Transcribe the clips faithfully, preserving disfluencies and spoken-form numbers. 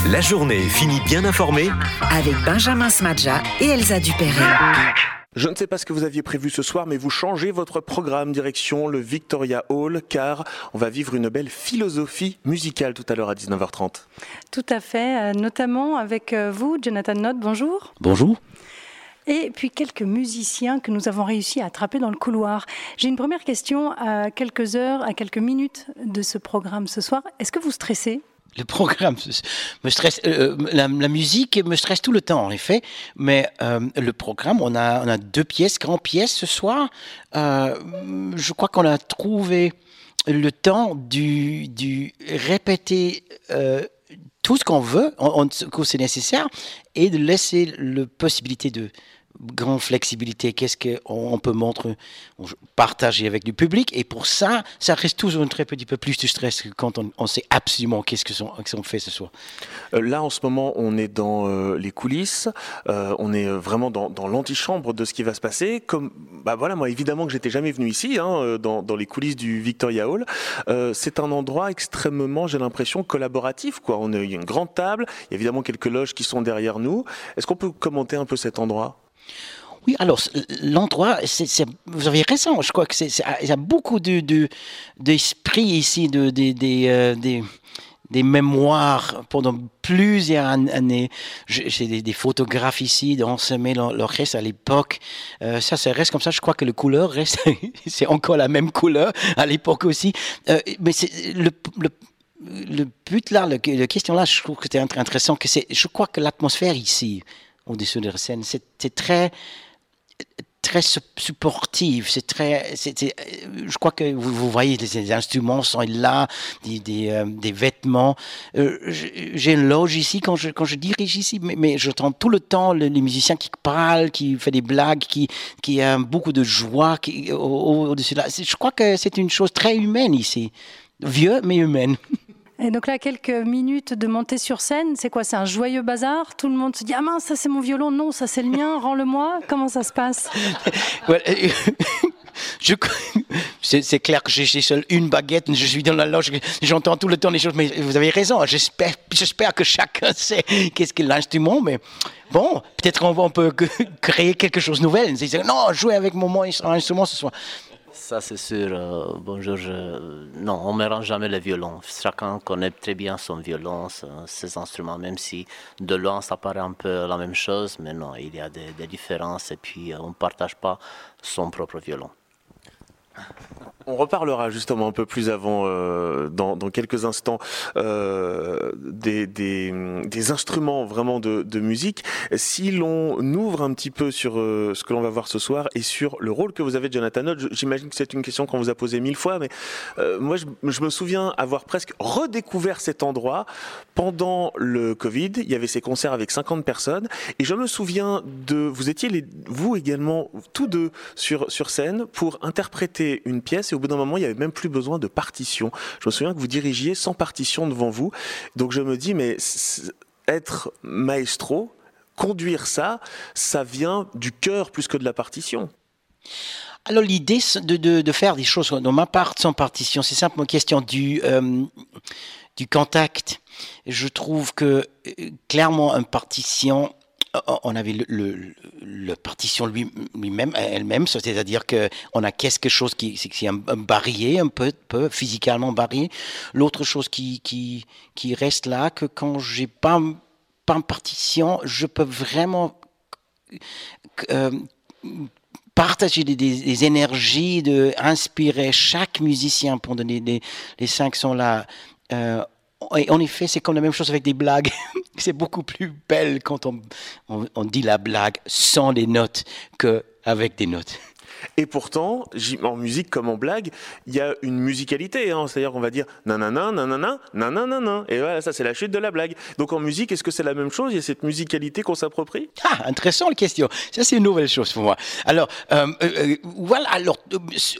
La journée finit bien informée avec Benjamin Smadja et Elsa Dupéret. Je ne sais pas ce que vous aviez prévu ce soir, mais vous changez votre programme direction le Victoria Hall, car on va vivre une belle philosophie musicale tout à l'heure à dix-neuf heures trente. Tout à fait, notamment avec vous, Jonathan Nott, bonjour. Bonjour. Et puis quelques musiciens que nous avons réussi à attraper dans le couloir. J'ai une première question à quelques heures, à quelques minutes de ce programme ce soir. Est-ce que vous stressez ? Le programme me stresse, euh, la, la musique me stresse tout le temps en effet, mais euh, le programme, on a, on a deux pièces, grandes pièces ce soir. Euh, je crois qu'on a trouvé le temps du, du répéter euh, tout ce qu'on veut, on, on, que c'est nécessaire, et de laisser la possibilité de grande flexibilité, qu'est-ce qu'on peut montrer, partager avec le public, et pour ça, ça reste toujours un très petit peu plus de stress que quand on, on sait absolument qu'est-ce que son, qu'on fait ce soir. Euh, là, en ce moment, on est dans euh, les coulisses, euh, on est vraiment dans, dans l'antichambre de ce qui va se passer. Comme, bah voilà, moi, évidemment que j'étais jamais venu ici, hein, dans, dans les coulisses du Victoria Hall. Euh, c'est un endroit extrêmement, j'ai l'impression, collaboratif, quoi. On a, il y a une grande table, il y a évidemment quelques loges qui sont derrière nous. Est-ce qu'on peut commenter un peu cet endroit ? Oui, alors l'endroit, c'est, c'est, vous avez raison, je crois que c'est, c'est, il y a beaucoup de, de, d'esprit ici, de, de, de, euh, des, des mémoires pendant plusieurs années. J'ai des, des photographes ici, on se met l'orchestre à l'époque. Euh, ça, ça reste comme ça, je crois que le couleur reste, c'est encore la même couleur à l'époque aussi. Euh, mais c'est le... le le but là, le, la question là, je trouve que c'était intéressant, que c'est, je crois que l'atmosphère ici, au-dessus de la scène, c'est, c'est très, très supportive, c'est très, c'est, c'est, je crois que vous, vous voyez, les instruments sont là, des, des, euh, des vêtements. Euh, j'ai une loge ici quand je, quand je dirige ici, mais, mais j'entends tout le temps les, les musiciens qui parlent, qui font des blagues, qui, qui ont beaucoup de joie qui, au, au-dessus de là. Je crois que c'est une chose très humaine ici, vieux mais humaine. Et donc là, quelques minutes de montée sur scène, c'est quoi ? C'est un joyeux bazar ? Tout le monde se dit « Ah mince, ça c'est mon violon, non, ça c'est le mien, rends-le-moi ». Comment ça se passe ? well, euh, je, c'est, c'est clair que j'ai, j'ai seul une baguette, je suis dans la loge, j'entends tout le temps les choses, mais vous avez raison, j'espère, j'espère que chacun sait qu'est-ce que l'instrument, mais bon, peut-être qu'on va, on peut créer quelque chose de nouvel. Non, jouer avec mon, mon instrument ce soir. Ça, c'est sûr. Euh, bonjour. Je... Non, on ne mélange jamais les violons. Chacun connaît très bien son violon, ses instruments, même si de loin, ça paraît un peu la même chose. Mais non, il y a des, des différences et puis on ne partage pas son propre violon. On reparlera justement un peu plus avant, euh, dans, dans quelques instants, euh, des, des, des instruments vraiment de, de musique. Si l'on ouvre un petit peu sur euh, ce que l'on va voir ce soir et sur le rôle que vous avez, Jonathan Nott, j'imagine que c'est une question qu'on vous a posée mille fois, mais euh, moi je, je me souviens avoir presque redécouvert cet endroit pendant le Covid. Il y avait ces concerts avec cinquante personnes et je me souviens de, vous étiez les, vous également tous deux sur, sur scène pour interpréter une pièce. Et au bout d'un moment, il n'y avait même plus besoin de partition. Je me souviens que vous dirigiez sans partition devant vous. Donc je me dis, mais être maestro, conduire ça, ça vient du cœur plus que de la partition. Alors l'idée de, de, de faire des choses, dans ma part, sans partition, c'est simplement une question du, euh, du contact. Je trouve que clairement, une partition... On avait le, le, le partition lui, lui-même, elle-même, c'est-à-dire qu'on a quelque chose qui, qui est un, un barrière, un peu, peu physiquement barrière. L'autre chose qui, qui, qui reste là, que quand j'ai pas, pas une partition, je peux vraiment euh, partager des, des, des énergies, de inspirer chaque musicien pendant les, les, les cinq sons là. Euh, Et en effet, c'est comme la même chose avec des blagues. C'est beaucoup plus belle quand on, on, on dit la blague sans les notes qu'avec des notes. Et pourtant, en musique comme en blague, il y a une musicalité, hein, c'est-à-dire qu'on va dire nanana, nanana, nanana, et voilà, ça c'est la chute de la blague. Donc en musique, est-ce que c'est la même chose? Il y a cette musicalité qu'on s'approprie? Ah, intéressante question. Ça c'est une nouvelle chose pour moi. Alors, euh, euh, voilà, alors... Euh,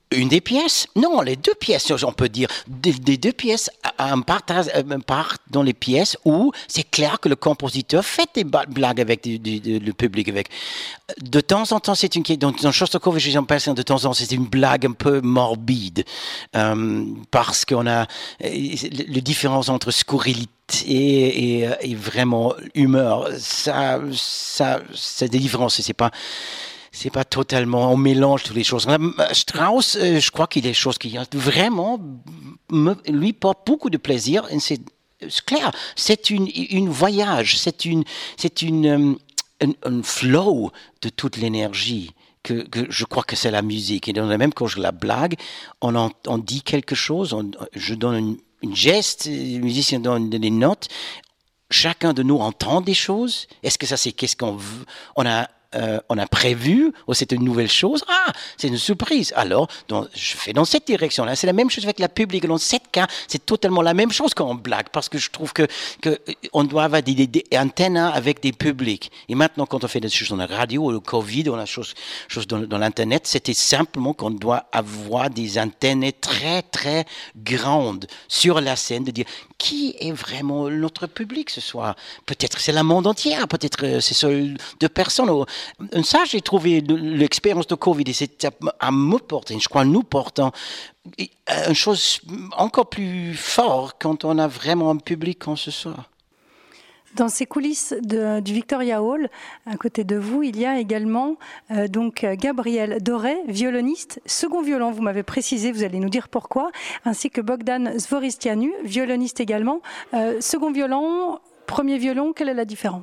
Une des pièces? Non, les deux pièces, on peut dire. Des, des deux pièces, un part, un part dans les pièces où c'est clair que le compositeur fait des blagues avec du, du, du, le public. Avec. De temps en temps, c'est une question. Dans Shostakovich, j'en pense, de temps en temps, c'est une blague un peu morbide. Euh, parce qu'on a la différence entre scurrilité et, et, et vraiment humeur. Ça, ça, c'est des différences. C'est pas. C'est pas totalement, on mélange toutes les choses. Strauss, euh, je crois qu'il y a des choses qui vraiment me, lui portent beaucoup de plaisir. Et c'est, c'est clair, c'est une, une voyage, c'est une, c'est une, un, un flow de toute l'énergie. Que, que je crois que c'est la musique. Et même quand je la blague, on, en, on dit quelque chose, on, je donne une, une geste, le musicien donne des notes. Chacun de nous entend des choses. Est-ce que ça, c'est qu'est-ce qu'on veut? On a Euh, on a prévu, ou c'est une nouvelle chose, ah, c'est une surprise. Alors, donc, je fais dans cette direction-là. C'est la même chose avec la public. Dans ce cas, c'est totalement la même chose quand on blague, parce que je trouve que, que on doit avoir des, des, des antennes avec des publics. Et maintenant, quand on fait des choses dans la radio, ou le Covid, ou la chose, chose dans, dans l'Internet, c'était simplement qu'on doit avoir des antennes très, très grandes sur la scène, de dire qui est vraiment notre public ce soir. Peut-être c'est le monde entier, peut-être c'est seules deux personnes. Ça, j'ai trouvé l'expérience de Covid et c'est à me porter, je crois nous portant une chose encore plus forte quand on a vraiment un public comme ce soir. Dans ces coulisses de, du Victoria Hall, à côté de vous, il y a également euh, donc Gabriel Doré, violoniste, second violon, vous m'avez précisé, vous allez nous dire pourquoi, ainsi que Bogdan Zvoristianu, violoniste également. Euh, second violon, premier violon, quelle est la différence ?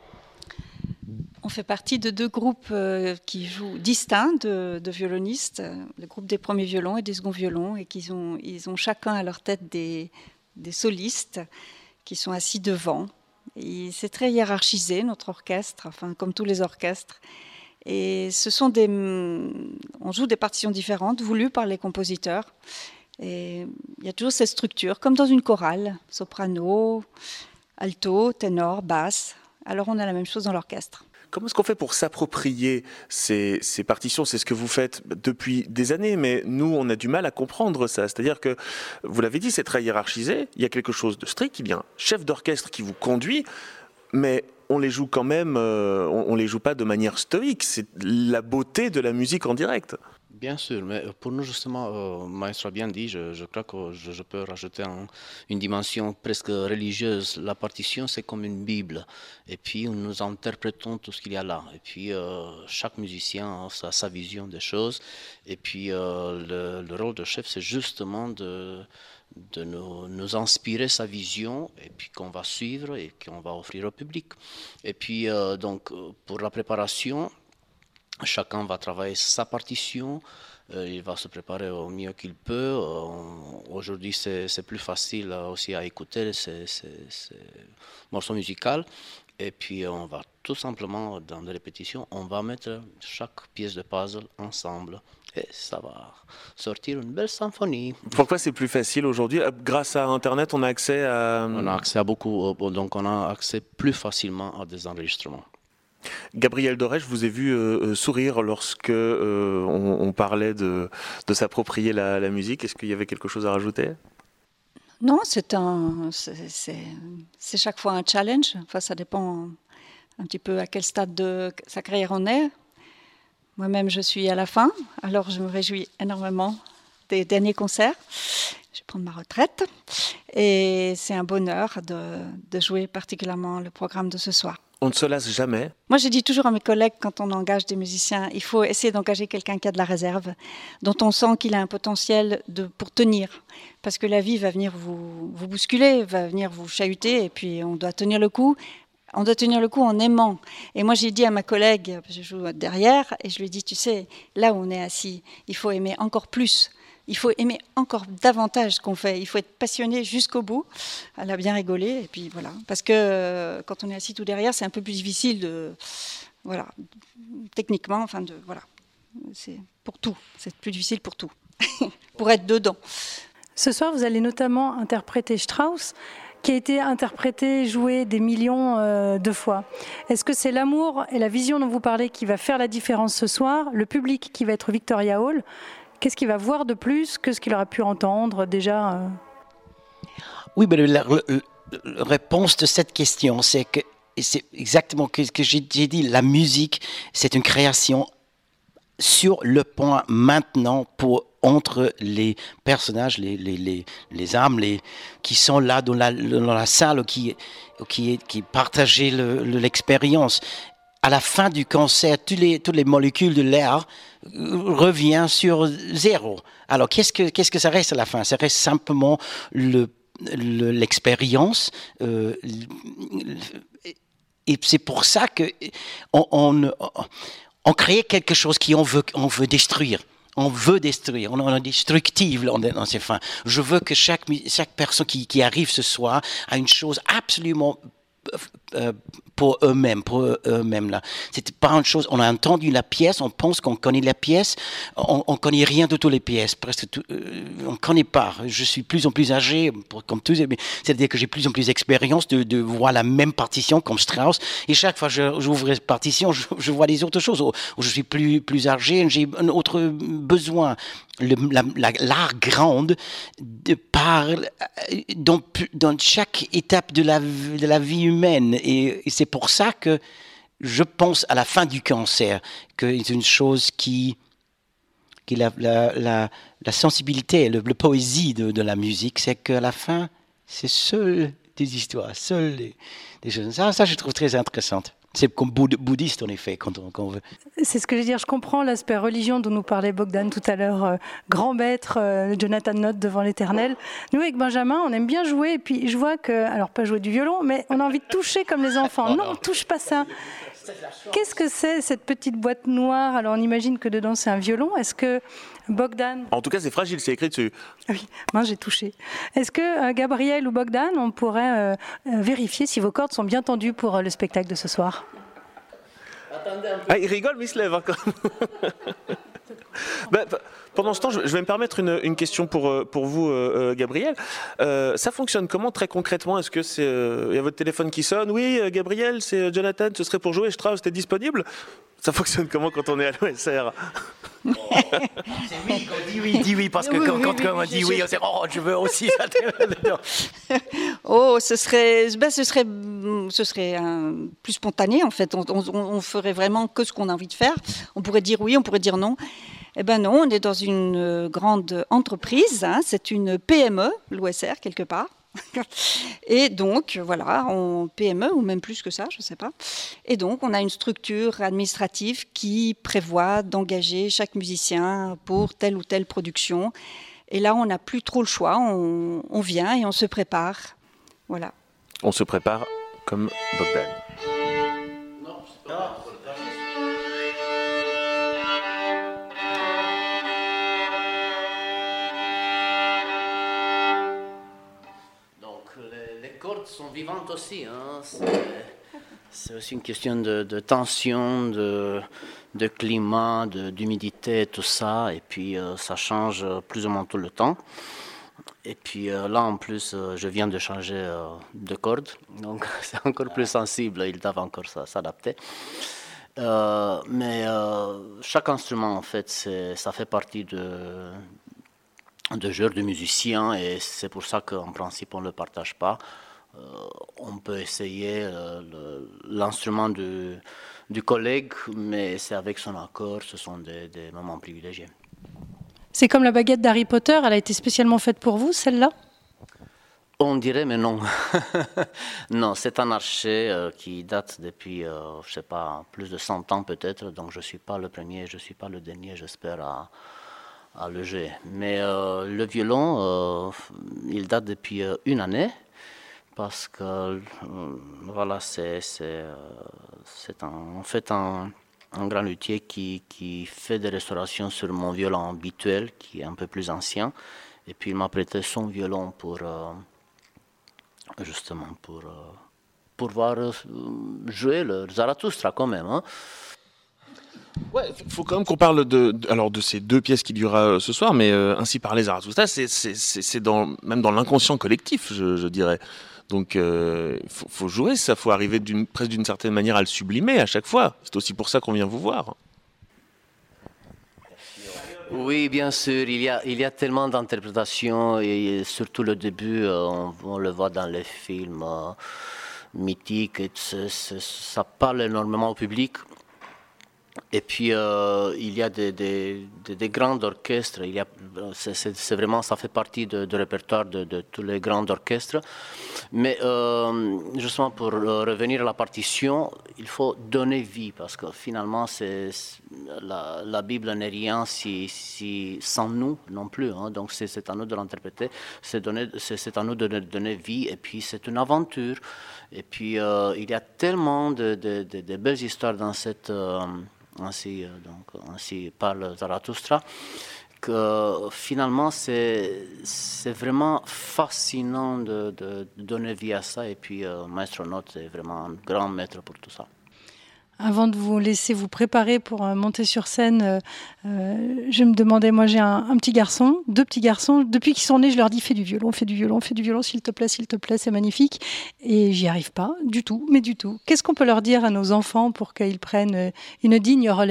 On fait partie de deux groupes euh, qui jouent distincts de, de violonistes, le groupe des premiers violons et des seconds violons, et qu'ils ont, ils ont chacun à leur tête des, des solistes qui sont assis devant. Et c'est très hiérarchisé, notre orchestre, enfin comme tous les orchestres. Et ce sont des, on joue des partitions différentes, voulues par les compositeurs. Et il y a toujours cette structure, comme dans une chorale, soprano, alto, ténor, basse. Alors on a la même chose dans l'orchestre. Comment est-ce qu'on fait pour s'approprier ces, ces partitions? C'est ce que vous faites depuis des années, mais nous, on a du mal à comprendre ça. C'est-à-dire que, vous l'avez dit, c'est très hiérarchisé, il y a quelque chose de strict, il y a un chef d'orchestre qui vous conduit, mais on les joue quand même, euh, on ne les joue pas de manière stoïque. C'est la beauté de la musique en direct. Bien sûr, mais pour nous justement, euh, Maestro a bien dit, je, je crois que je, je peux rajouter un, une dimension presque religieuse. La partition, c'est comme une Bible. Et puis, nous interprétons tout ce qu'il y a là. Et puis, euh, chaque musicien a sa, sa vision des choses. Et puis, euh, le, le rôle de chef, c'est justement de, de nous, nous inspirer sa vision et puis qu'on va suivre et qu'on va offrir au public. Et puis, euh, donc, pour la préparation, chacun va travailler sa partition, euh, il va se préparer au mieux qu'il peut. Euh, aujourd'hui, c'est, c'est plus facile aussi à écouter ces, ces, ces morceaux musicaux. Et puis, on va tout simplement, dans les répétitions, on va mettre chaque pièce de puzzle ensemble. Et ça va sortir une belle symphonie. Pourquoi c'est plus facile aujourd'hui? Grâce à Internet, on a accès à... On a accès à beaucoup, donc on a accès plus facilement à des enregistrements. Gabriel Doré, je vous ai vu euh, sourire lorsque euh, on, on parlait de, de s'approprier la, la musique. Est-ce qu'il y avait quelque chose à rajouter? Non, c'est, un, c'est, c'est, c'est chaque fois un challenge. Enfin, ça dépend un petit peu à quel stade de sa carrière on est. Moi-même, je suis à la fin, alors je me réjouis énormément des derniers concerts. Je vais prendre ma retraite et c'est un bonheur de, de jouer particulièrement le programme de ce soir. On ne se lasse jamais. Moi, je dis toujours à mes collègues, quand on engage des musiciens, il faut essayer d'engager quelqu'un qui a de la réserve, dont on sent qu'il a un potentiel de, pour tenir. Parce que la vie va venir vous, vous bousculer, va venir vous chahuter, et puis on doit tenir le coup. On doit tenir le coup en aimant. Et moi, j'ai dit à ma collègue, je joue derrière, et je lui ai dit, tu sais, là où on est assis, il faut aimer encore plus. Il faut aimer encore davantage ce qu'on fait. Il faut être passionné jusqu'au bout. Elle a bien rigolé. Et puis voilà. Parce que euh, quand on est assis tout derrière, c'est un peu plus difficile de, voilà, techniquement, enfin de, voilà, c'est pour tout. C'est plus difficile pour tout, pour être dedans. Ce soir, vous allez notamment interpréter Strauss, qui a été interprété, joué des millions euh, de fois. Est-ce que c'est l'amour et la vision dont vous parlez qui va faire la différence ce soir, le public qui va être Victoria Hall? Qu'est-ce qu'il va voir de plus que ce qu'il aurait pu entendre déjà euh... Oui, mais la, la, la réponse de cette question, c'est que c'est exactement ce que j'ai dit. La musique, c'est une création sur le point maintenant pour entre les personnages, les, les, les, les âmes les, qui sont là dans la, dans la salle, qui, qui, qui partagent le, le, l'expérience. À la fin du concert, toutes les, toutes les molécules de l'air reviennent sur zéro. Alors, qu'est-ce que, qu'est-ce que ça reste à la fin? Ça reste simplement le, le, l'expérience. Euh, et c'est pour ça qu'on on, on, on crée quelque chose qu'on veut, on veut détruire. On veut détruire, on est destructif dans ces fins. Je veux que chaque, chaque personne qui, qui arrive ce soir a une chose absolument euh, pour eux-mêmes, pour eux-mêmes là. C'était pas une chose. On a entendu la pièce, on pense qu'on connaît la pièce, on, on connaît rien de toutes les pièces, presque tout, euh, on connaît pas. Je suis plus en plus âgé, comme tous, c'est-à-dire que j'ai plus en plus d'expérience de, de voir la même partition comme Strauss. Et chaque fois que j'ouvre cette partition, je, je vois des autres choses. Où, où je suis plus plus âgé, j'ai un autre besoin. Le, la, la, l'art grande de parle dans, dans chaque étape de la, de la vie humaine. Et, et c'est pour ça que je pense à la fin du concert que c'est une chose qui, qui la, la, la, la sensibilité, le, le poésie de, de la musique, c'est qu'à la fin, c'est seul des histoires, seul des, des choses. Ça, ça, je trouve très intéressant. C'est comme bouddhiste, en effet, quand on, quand on veut. C'est ce que je veux dire. Je comprends l'aspect religion dont nous parlait Bogdan tout à l'heure, euh, grand maître, euh, Jonathan Note devant l'Éternel. Nous, avec Benjamin, on aime bien jouer. Et puis, je vois que, alors pas jouer du violon, mais on a envie de toucher comme les enfants. Non, non, on touche pas ça. Qu'est-ce que c'est, cette petite boîte noire? Alors, on imagine que dedans, c'est un violon. Est-ce que Bogdan... En tout cas, c'est fragile, c'est écrit dessus. Oui, moi, j'ai touché. Est-ce que euh, Gabriel ou Bogdan, on pourrait euh, euh, vérifier si vos cordes sont bien tendues pour euh, le spectacle de ce soir? Ah, il rigole, mais il se lève encore. Ben, pendant ce temps, je vais me permettre une, une question pour, pour vous, euh, Gabriel. Euh, ça fonctionne comment très concrètement? Est-ce que c'est, euh, y a votre téléphone qui sonne? Oui, Gabriel, c'est Jonathan, ce serait pour jouer. Strauss, t'es disponible? Ça fonctionne comment quand on est à l'O S R? C'est oui, quand on dit oui, dit oui, parce que oui, quand, oui, quand, oui, quand on dit oui, on dit oh, je veux aussi ça. Oh, ce serait, ben, ce serait, ce serait un, plus spontané en fait. On, on, on ferait vraiment que ce qu'on a envie de faire. On pourrait dire oui, on pourrait dire non. Eh ben non, on est dans une grande entreprise. Hein, c'est une P M E, l'O S R quelque part. Et donc, voilà, en P M E, ou même plus que ça, je ne sais pas. Et donc, on a une structure administrative qui prévoit d'engager chaque musicien pour telle ou telle production. Et là, on n'a plus trop le choix. On, on vient et on se prépare. Voilà. On se prépare comme Bogdan. Non, c'est pas sont vivantes aussi. Hein. C'est, c'est aussi une question de, de tension, de, de climat, de, d'humidité, tout ça. Et puis, euh, ça change plus ou moins tout le temps. Et puis euh, là, en plus, euh, je viens de changer euh, de corde. Donc, c'est encore plus sensible. Ils doivent encore s'adapter. Euh, mais euh, chaque instrument, en fait, c'est, ça fait partie de, de jeu de musicien. Et c'est pour ça qu'en principe, on ne le partage pas. Euh, on peut essayer euh, le, l'instrument du, du collègue, mais c'est avec son accord, ce sont des, des moments privilégiés. C'est comme la baguette d'Harry Potter, elle a été spécialement faite pour vous, celle-là? On dirait, mais non. Non, c'est un archet euh, qui date depuis, euh, je ne sais pas, plus de cent ans peut-être, donc je ne suis pas le premier, je ne suis pas le dernier, j'espère, à, à le jouer. Mais euh, le violon, euh, il date depuis euh, une année. Parce que euh, voilà, c'est, c'est, euh, c'est un, en fait un, un grand luthier qui, qui fait des restaurations sur mon violon habituel, qui est un peu plus ancien. Et puis il m'a prêté son violon pour euh, justement pour, euh, pour voir euh, jouer le Zarathustra quand même. Hein. Ouais, il faut quand même qu'on parle de, de, alors de ces deux pièces qu'il y aura ce soir, mais euh, ainsi parler Zarathustra, c'est, c'est, c'est, c'est dans, même dans l'inconscient collectif, je, je dirais. Donc, il euh, faut, faut jouer ça, il faut arriver d'une, presque d'une certaine manière à le sublimer à chaque fois. C'est aussi pour ça qu'on vient vous voir. Oui, bien sûr, il y a, il y a tellement d'interprétations et surtout le début, on, on le voit dans les films euh, mythiques, et c'est, c'est, ça parle énormément au public. Et puis euh, il y a des, des, des, des grands orchestres, il y a, c'est, c'est, c'est vraiment, ça fait partie du répertoire de, de tous les grands orchestres. Mais euh, justement pour revenir à la partition, il faut donner vie parce que finalement c'est, la, la Bible n'est rien si, si, sans nous non plus. Hein. Donc c'est, c'est à nous de l'interpréter, c'est, donner, c'est, c'est à nous de donner vie et puis c'est une aventure. Et puis euh, il y a tellement de, de, de, de belles histoires dans cette... Euh, Ainsi, donc, ainsi parle Zarathustra, que finalement c'est, c'est vraiment fascinant de, de donner vie à ça. Et puis euh, Maestro Note est vraiment un grand maître pour tout ça. Avant de vous laisser vous préparer pour euh, monter sur scène, euh, euh, je me demandais, moi j'ai un, un petit garçon, deux petits garçons, depuis qu'ils sont nés, je leur dis fais du violon, fais du violon, fais du violon, s'il te plaît, s'il te plaît, c'est magnifique. Et j'y arrive pas du tout, mais du tout. Qu'est-ce qu'on peut leur dire à nos enfants pour qu'ils prennent une digne relève ?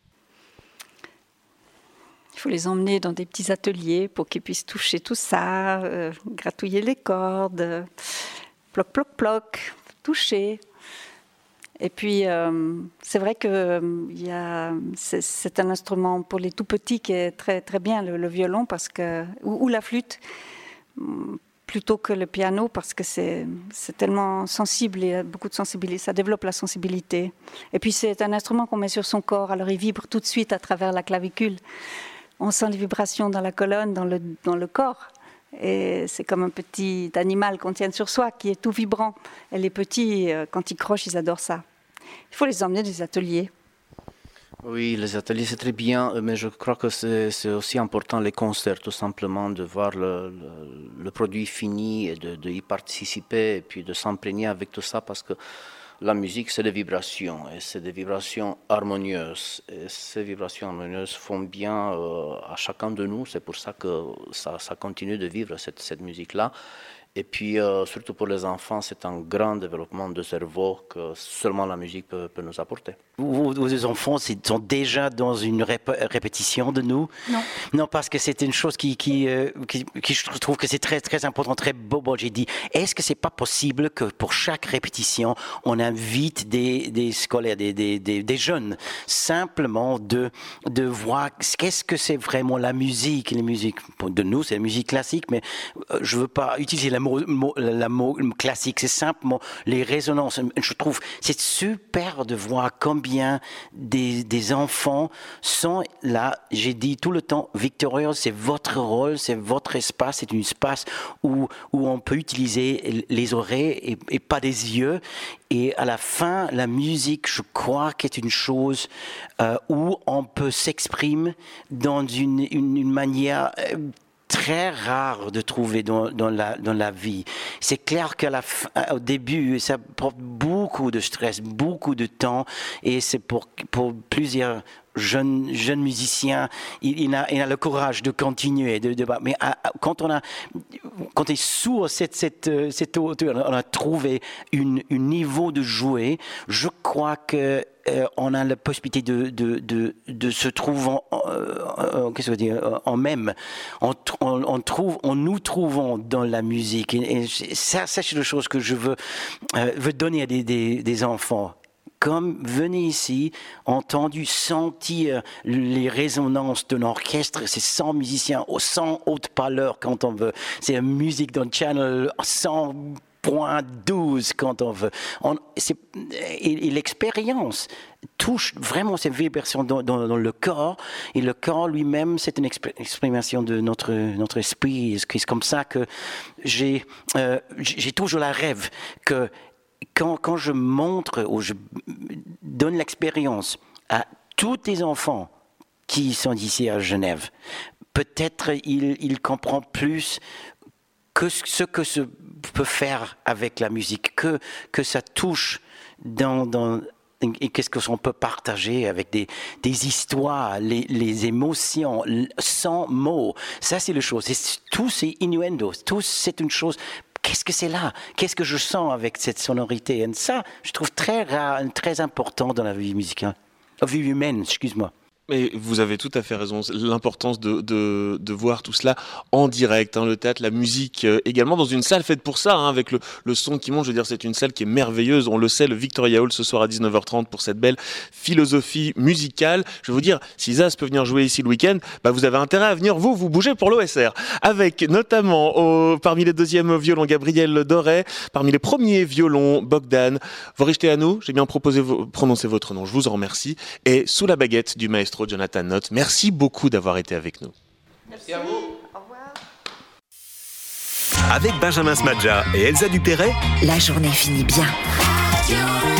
Il faut les emmener dans des petits ateliers pour qu'ils puissent toucher tout ça, euh, gratouiller les cordes, euh, ploc, ploc, ploc, toucher. Et puis, euh, c'est vrai que euh, y a, c'est, c'est un instrument pour les tout petits qui est très, très bien, le, le violon, parce que, ou, ou la flûte, plutôt que le piano, parce que c'est, c'est tellement sensible, il y a beaucoup de sensibilité, ça développe la sensibilité. Et puis, c'est un instrument qu'on met sur son corps, alors il vibre tout de suite à travers la clavicule. On sent les vibrations dans la colonne, dans le, dans le corps. Et c'est comme un petit animal qu'on tient sur soi, qui est tout vibrant. Et les petits, quand ils crochent, ils adorent ça. Il faut les emmener des ateliers. Oui, les ateliers, c'est très bien, mais je crois que c'est, c'est aussi important, les concerts, tout simplement, de voir le, le, le produit fini et de, de y participer, et puis de s'imprégner avec tout ça, parce que la musique, c'est des vibrations, et c'est des vibrations harmonieuses. Et ces vibrations harmonieuses font bien euh, à chacun de nous. C'est pour ça que ça, ça continue de vivre, cette, cette musique-là. Et puis, euh, surtout pour les enfants, c'est un grand développement de cerveau que seulement la musique peut, peut nous apporter. Vos, vos enfants sont déjà dans une rép- répétition de nous ? Non. Non, parce que c'est une chose qui, qui, euh, qui, qui je trouve que c'est très, très important, très beau. Bon, j'ai dit, est-ce que c'est pas possible que pour chaque répétition, on invite des, des scolaires, des, des, des, des jeunes, simplement de, de voir qu'est-ce que c'est vraiment la musique. La musique, de nous, c'est la musique classique, mais je veux pas utiliser la mot, mot, la mot classique, c'est simplement les résonances. Je trouve c'est super de voir combien des, des enfants sont là, j'ai dit tout le temps, Victorious, c'est votre rôle, c'est votre espace, c'est un espace où, où on peut utiliser les oreilles et, et pas des yeux. Et à la fin, la musique, je crois qu'est une chose euh, où on peut s'exprimer dans une, une, une manière euh, très rare de trouver dans, dans, la, dans la vie. C'est clair qu'à la fin, au début, ça porte beaucoup de stress, beaucoup de temps, et c'est pour, pour plusieurs jeunes, jeunes musiciens, il, il, a, il a le courage de continuer, de, de, mais à, à, quand on a, quand on est sous cette, cette, cette hauteur, on a trouvé un niveau de jouer, je crois que Euh, on a la possibilité de, de, de, de se trouver en, euh, qu'est-ce que je veux dire, en même. On, on, on, trouve, on nous trouvons dans la musique. Et, et ça, ça, c'est la chose que je veux, euh, veux donner à des, des, des enfants. Comme venez ici, entendu, sentir les résonances d'un orchestre, c'est cent musiciens, cent haute-parleurs quand on veut. C'est la musique d'un channel, cent point douze quand on veut. On, c'est, et, et l'expérience touche vraiment ces vibrations dans, dans, dans le corps, et le corps lui-même, c'est une exprimation de notre, notre esprit. C'est comme ça que j'ai, euh, j'ai toujours la rêve que quand, quand je montre ou je donne l'expérience à tous les enfants qui sont ici à Genève, peut-être ils, ils comprennent plus que ce que se peut faire avec la musique, que, que ça touche dans, dans, et qu'est-ce qu'on peut partager avec des, des histoires, les, les émotions, sans mots. Ça, c'est la chose. C'est, tout, c'est innuendo. Tout, c'est une chose. Qu'est-ce que c'est là? Qu'est-ce que je sens avec cette sonorité? Et ça, je trouve très rare, très important dans la vie musicale. La vie humaine, excuse-moi. Mais vous avez tout à fait raison. L'importance de, de, de voir tout cela en direct, hein, le théâtre, la musique euh, également, dans une salle faite pour ça, hein, avec le, le son qui monte. Je veux dire, c'est une salle qui est merveilleuse. On le sait, le Victoria Hall ce soir à dix-neuf heures trente pour cette belle philosophie musicale. Je vais vous dire, si Zaz peut venir jouer ici le week-end, bah vous avez intérêt à venir, vous, vous bouger pour l'O S R. Avec notamment, au, parmi les deuxièmes violons, Gabriel Doré, parmi les premiers violons, Bogdan Vorichteanu. J'ai bien proposé, prononcé votre nom, je vous en remercie. Et sous la baguette du maestro Jonathan Nott. Merci beaucoup d'avoir été avec nous. Merci à vous. Au revoir. Avec Benjamin Smadja et Elsa Dupéret, la journée finit bien.